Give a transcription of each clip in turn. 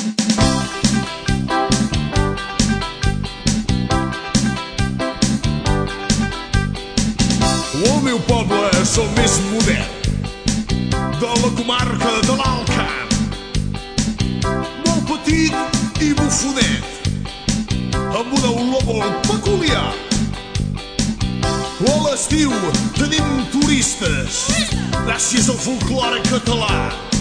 El meu poble és el més modern de la comarca de l'Alt Camp. Molt petit i bufonet, amb una olor molt peculiar. A l'estiu tenim turistes gràcies al folklore català.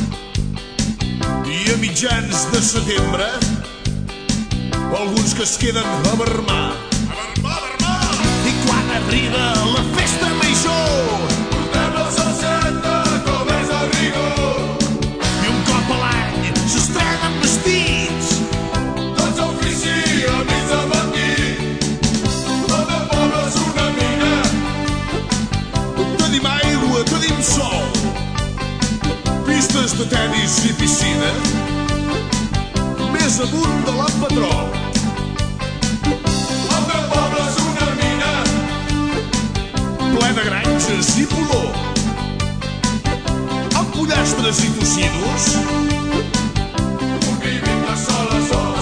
I a mitjans de setembre alguns que es queden a bermar. I quan arriba la festa major Portem la salseta com és el rigor. i un cop a l'any s'estrenen vestits. Tots a ofici a mig de matí. El meu poble és una mina. Tenim aigua, tenim sol, pistes de tenis i piscina més amunt de l'Empetrol. El meu poble és una mina. Ple de granges i pudor, amb pollastres i tocinos. Convivim de sol a sol.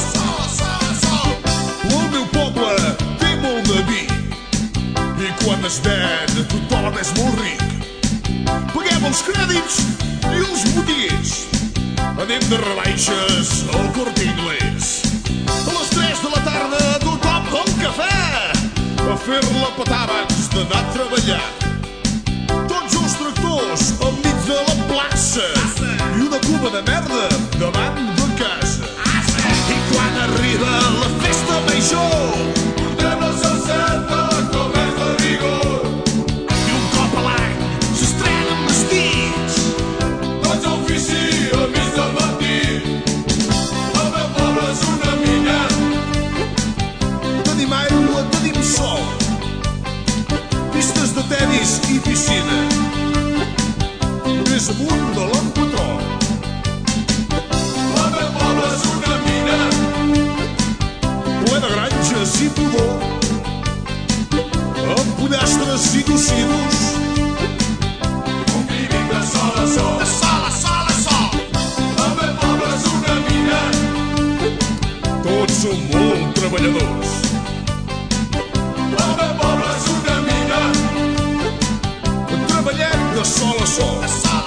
El meu poble té molt de vi i quan es ven tothom és molt ric. Paguem els crèdits i els botiguers. Anem de rebaixes al Corte Inglés. A les 3 de la tarda tothom al cafè a fer-la petar abans d'anar a treballar. Tots els tractors al mig de la plaça i una cuba de merda davant de casa. I quan arriba la festa major Portem la salseta com és el rigor. i un cop a l'any s'estrenen vestits. Tots a ofici a mig del matí. El meu poble és una mina. Tenim aigua, tenim sol, pistes de tenis i piscina més amunt de l'Empetrol. El meu poble és una mina. Ple de granges i pudor, amb pollastres i tocinos. Convivim de sol a sol. El meu poble és una mina. Tots som molt treballadors. El meu poble és una mina. Treballem de sol a sol.